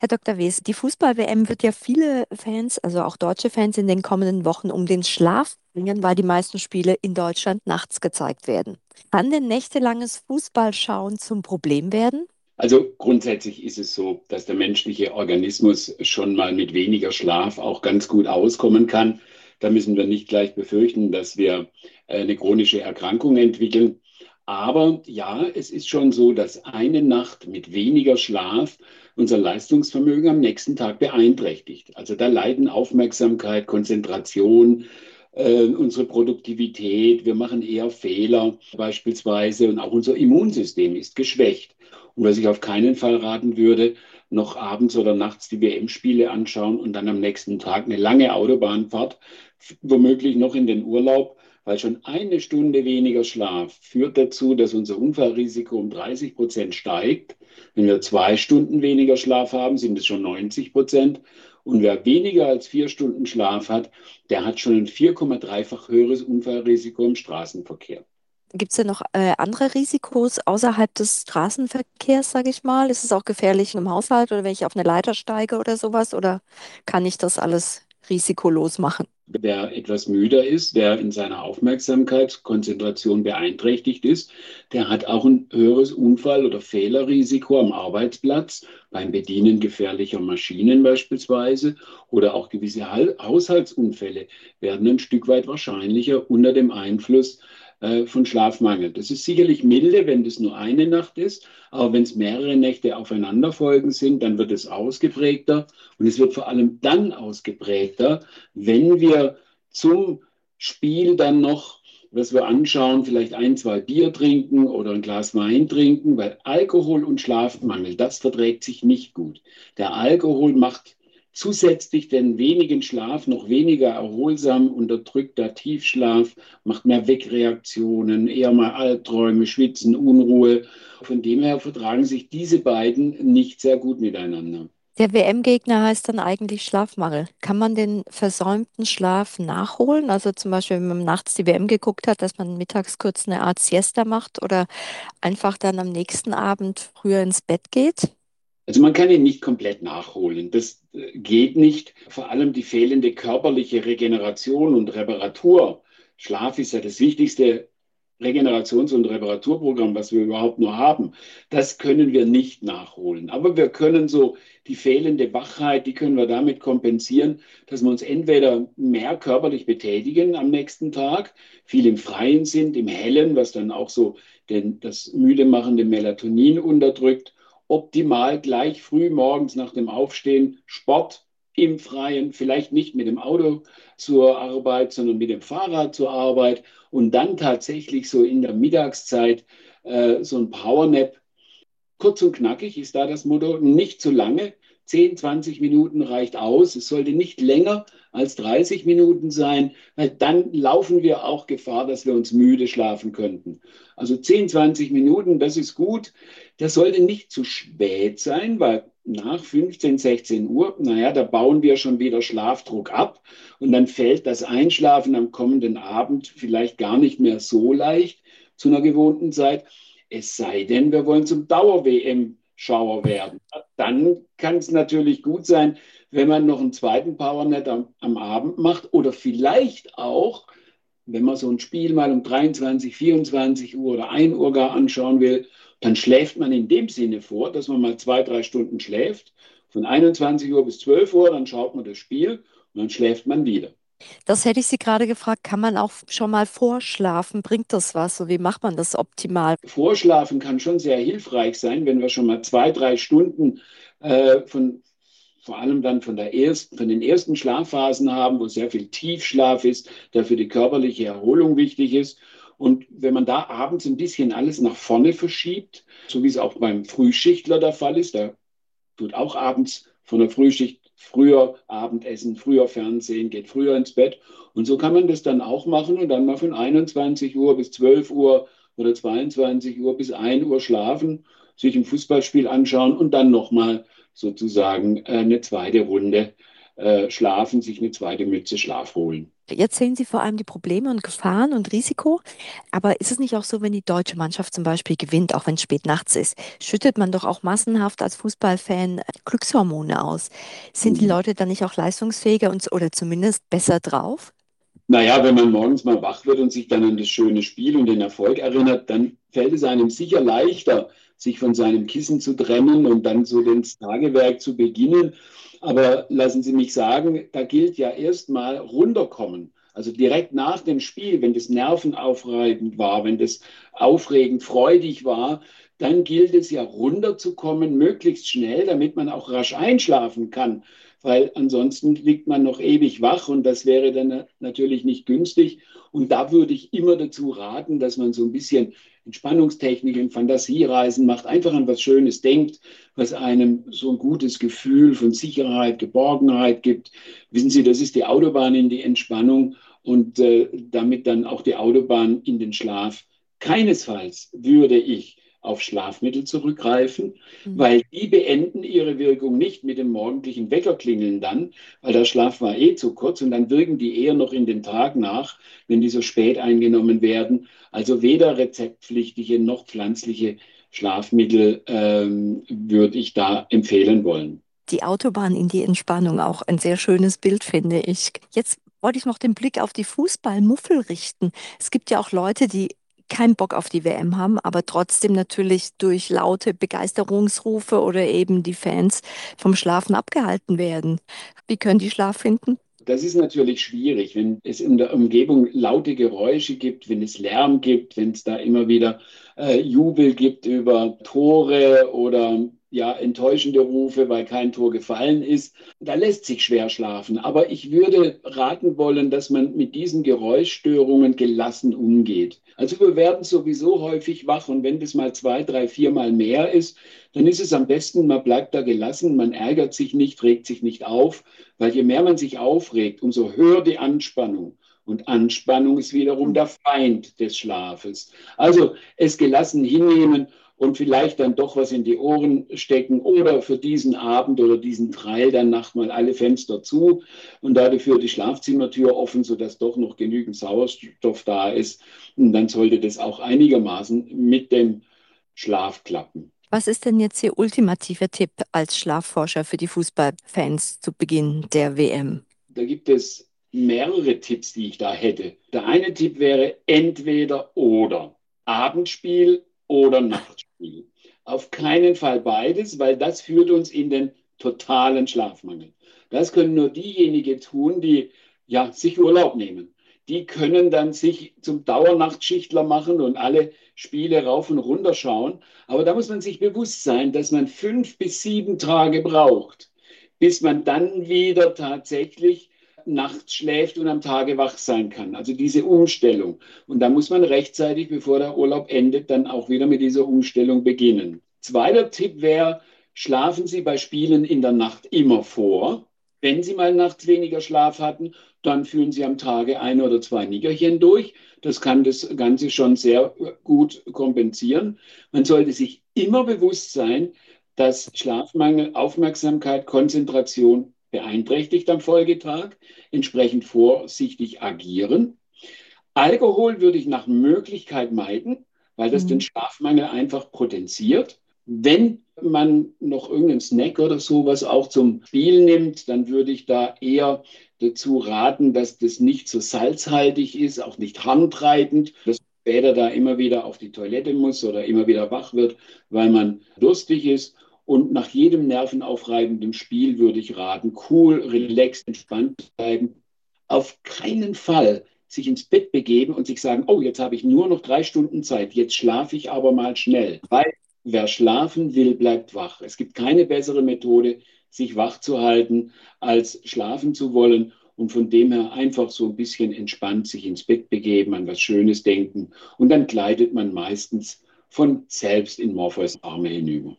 Herr Dr. Wes, die Fußball-WM wird ja viele Fans, also auch deutsche Fans, in den kommenden Wochen um den Schlaf bringen, weil die meisten Spiele in Deutschland nachts gezeigt werden. Kann denn nächtelanges Fußballschauen zum Problem werden? Also grundsätzlich ist es so, dass der menschliche Organismus schon mal mit weniger Schlaf auch ganz gut auskommen kann. Da müssen wir nicht gleich befürchten, dass wir eine chronische Erkrankung entwickeln. Aber ja, es ist schon so, dass eine Nacht mit weniger Schlaf unser Leistungsvermögen am nächsten Tag beeinträchtigt. Also da leiden Aufmerksamkeit, Konzentration, unsere Produktivität. Wir machen eher Fehler beispielsweise und auch unser Immunsystem ist geschwächt. Und was ich auf keinen Fall raten würde, noch abends oder nachts die WM-Spiele anschauen und dann am nächsten Tag eine lange Autobahnfahrt, womöglich noch in den Urlaub, weil schon eine Stunde weniger Schlaf führt dazu, dass unser Unfallrisiko um 30% steigt. Wenn wir 2 Stunden weniger Schlaf haben, sind es schon 90%. Und wer weniger als 4 Stunden Schlaf hat, der hat schon ein 4,3-fach höheres Unfallrisiko im Straßenverkehr. Gibt es denn noch andere Risikos außerhalb des Straßenverkehrs, sage ich mal? Ist es auch gefährlich im Haushalt oder wenn ich auf eine Leiter steige oder sowas? Oder kann ich das alles risikolos machen? Wer etwas müder ist, wer in seiner Aufmerksamkeitskonzentration beeinträchtigt ist, der hat auch ein höheres Unfall- oder Fehlerrisiko am Arbeitsplatz, beim Bedienen gefährlicher Maschinen beispielsweise oder auch gewisse Haushaltsunfälle werden ein Stück weit wahrscheinlicher unter dem Einfluss von Schlafmangel. Das ist sicherlich milde, wenn das nur eine Nacht ist, aber wenn es mehrere Nächte aufeinanderfolgend sind, dann wird es ausgeprägter und es wird vor allem dann ausgeprägter, wenn wir zum Spiel dann noch, was wir anschauen, vielleicht ein, zwei Bier trinken oder ein Glas Wein trinken, weil Alkohol und Schlafmangel, das verträgt sich nicht gut. Der Alkohol macht zusätzlich den wenigen Schlaf noch weniger erholsam, unterdrückt der Tiefschlaf, macht mehr Wegreaktionen, eher mal Albträume, Schwitzen, Unruhe. Von dem her vertragen sich diese beiden nicht sehr gut miteinander. Der WM-Gegner heißt dann eigentlich Schlafmangel. Kann man den versäumten Schlaf nachholen? Also zum Beispiel, wenn man nachts die WM geguckt hat, dass man mittags kurz eine Art Siesta macht oder einfach dann am nächsten Abend früher ins Bett geht? Also man kann ihn nicht komplett nachholen. Das geht nicht. Vor allem die fehlende körperliche Regeneration und Reparatur. Schlaf ist ja das wichtigste Regenerations- und Reparaturprogramm, was wir überhaupt nur haben. Das können wir nicht nachholen. Aber wir können so die fehlende Wachheit, die können wir damit kompensieren, dass wir uns entweder mehr körperlich betätigen am nächsten Tag, viel im Freien sind, im Hellen, was dann auch so das müde machende Melatonin unterdrückt, optimal gleich früh morgens nach dem Aufstehen Sport im Freien, vielleicht nicht mit dem Auto zur Arbeit, sondern mit dem Fahrrad zur Arbeit und dann tatsächlich so in der Mittagszeit so ein Powernap. Kurz und knackig ist da das Motto, nicht zu lange. 10, 20 Minuten reicht aus. Es sollte nicht länger als 30 Minuten sein, weil dann laufen wir auch Gefahr, dass wir uns müde schlafen könnten. Also 10, 20 Minuten, das ist gut. Das sollte nicht zu spät sein, weil nach 15, 16 Uhr, naja, da bauen wir schon wieder Schlafdruck ab und dann fällt das Einschlafen am kommenden Abend vielleicht gar nicht mehr so leicht zu einer gewohnten Zeit. Es sei denn, wir wollen zum Dauer-WM-Schauer werden. Dann kann es natürlich gut sein, wenn man noch einen zweiten Powernap am Abend macht oder vielleicht auch, wenn man so ein Spiel mal um 23, 24 Uhr oder 1 Uhr gar anschauen will, dann schläft man in dem Sinne vor, dass man mal 2, 3 Stunden schläft, von 21 Uhr bis 12 Uhr, dann schaut man das Spiel und dann schläft man wieder. Das hätte ich Sie gerade gefragt. Kann man auch schon mal vorschlafen? Bringt das was? So, wie macht man das optimal? Vorschlafen kann schon sehr hilfreich sein, wenn wir schon mal 2, 3 Stunden vor allem dann von den ersten Schlafphasen haben, wo sehr viel Tiefschlaf ist, der für die körperliche Erholung wichtig ist. Und wenn man da abends ein bisschen alles nach vorne verschiebt, so wie es auch beim Frühschichtler der Fall ist, der tut auch abends von der Frühschicht früher Abendessen, früher Fernsehen, geht früher ins Bett. Und so kann man das dann auch machen und dann mal von 21 Uhr bis 12 Uhr oder 22 Uhr bis 1 Uhr schlafen, sich ein Fußballspiel anschauen und dann nochmal sozusagen eine zweite Runde schlafen, sich eine zweite Mütze Schlaf holen. Jetzt sehen Sie vor allem die Probleme und Gefahren und Risiko. Aber ist es nicht auch so, wenn die deutsche Mannschaft zum Beispiel gewinnt, auch wenn es spät nachts ist, schüttet man doch auch massenhaft als Fußballfan Glückshormone aus? Sind die Leute dann nicht auch leistungsfähiger und, oder zumindest besser drauf? Naja, wenn man morgens mal wach wird und sich dann an das schöne Spiel und den Erfolg erinnert, dann fällt es einem sicher leichter, sich von seinem Kissen zu trennen und dann so das Tagewerk zu beginnen. Aber lassen Sie mich sagen, da gilt ja erstmal runterkommen. Also direkt nach dem Spiel, wenn das nervenaufreibend war, wenn das aufregend, freudig war, dann gilt es ja runterzukommen, möglichst schnell, damit man auch rasch einschlafen kann, weil ansonsten liegt man noch ewig wach und das wäre dann natürlich nicht günstig. Und da würde ich immer dazu raten, dass man so ein bisschen Entspannungstechniken, Fantasiereisen macht, einfach an was Schönes denkt, was einem so ein gutes Gefühl von Sicherheit, Geborgenheit gibt. Wissen Sie, das ist die Autobahn in die Entspannung und damit dann auch die Autobahn in den Schlaf. Keinesfalls würde ich auf Schlafmittel zurückgreifen, Hm. weil die beenden ihre Wirkung nicht mit dem morgendlichen Weckerklingeln dann, weil der Schlaf war eh zu kurz und dann wirken die eher noch in den Tag nach, wenn die so spät eingenommen werden. Also weder rezeptpflichtige noch pflanzliche Schlafmittel würde ich da empfehlen wollen. Die Autobahn in die Entspannung, auch ein sehr schönes Bild, finde ich. Jetzt wollte ich noch den Blick auf die Fußballmuffel richten. Es gibt ja auch Leute, die keinen Bock auf die WM haben, aber trotzdem natürlich durch laute Begeisterungsrufe oder eben die Fans vom Schlafen abgehalten werden. Wie können die Schlaf finden? Das ist natürlich schwierig, wenn es in der Umgebung laute Geräusche gibt, wenn es Lärm gibt, wenn es da immer wieder Jubel gibt über Tore oder ja, enttäuschende Rufe, weil kein Tor gefallen ist. Da lässt sich schwer schlafen. Aber ich würde raten wollen, dass man mit diesen Geräuschstörungen gelassen umgeht. Also wir werden sowieso häufig wach und wenn das mal zwei, drei, viermal mehr ist, dann ist es am besten, man bleibt da gelassen, man ärgert sich nicht, regt sich nicht auf, weil je mehr man sich aufregt, umso höher die Anspannung. Und Anspannung ist wiederum der Feind des Schlafes. Also es gelassen hinnehmen und vielleicht dann doch was in die Ohren stecken oder für diesen Abend oder diesen Teil der Nacht mal alle Fenster zu und dafür die Schlafzimmertür offen, sodass doch noch genügend Sauerstoff da ist. Und dann sollte das auch einigermaßen mit dem Schlaf klappen. Was ist denn jetzt Ihr ultimativer Tipp als Schlafforscher für die Fußballfans zu Beginn der WM? Da gibt es mehrere Tipps, die ich da hätte. Der eine Tipp wäre entweder oder. Abendspiel oder Nachtspiel. Auf keinen Fall beides, weil das führt uns in den totalen Schlafmangel. Das können nur diejenigen tun, die ja, sich Urlaub nehmen. Die können dann sich zum Dauernachtschichtler machen und alle Spiele rauf und runter schauen. Aber da muss man sich bewusst sein, dass man 5 bis 7 Tage braucht, bis man dann wieder tatsächlich nachts schläft und am Tage wach sein kann. Also diese Umstellung. Und da muss man rechtzeitig, bevor der Urlaub endet, dann auch wieder mit dieser Umstellung beginnen. Zweiter Tipp wäre, schlafen Sie bei Spielen in der Nacht immer vor. Wenn Sie mal nachts weniger Schlaf hatten, dann führen Sie am Tage ein oder zwei Nickerchen durch. Das kann das Ganze schon sehr gut kompensieren. Man sollte sich immer bewusst sein, dass Schlafmangel, Aufmerksamkeit, Konzentration beeinträchtigt am Folgetag, entsprechend vorsichtig agieren. Alkohol würde ich nach Möglichkeit meiden, weil das den Hm. Schlafmangel einfach potenziert. Wenn man noch irgendeinen Snack oder sowas auch zum Spiel nimmt, dann würde ich da eher dazu raten, dass das nicht so salzhaltig ist, auch nicht harntreibend, dass man später da immer wieder auf die Toilette muss oder immer wieder wach wird, weil man durstig ist. Und nach jedem nervenaufreibenden Spiel würde ich raten, cool, relaxed, entspannt bleiben. Auf keinen Fall sich ins Bett begeben und sich sagen, oh, jetzt habe ich nur noch 3 Stunden Zeit, jetzt schlafe ich aber mal schnell. Weil wer schlafen will, bleibt wach. Es gibt keine bessere Methode, sich wach zu halten, als schlafen zu wollen. Und von dem her einfach so ein bisschen entspannt sich ins Bett begeben, an was Schönes denken. Und dann gleitet man meistens von selbst in Morpheus Arme hinüber.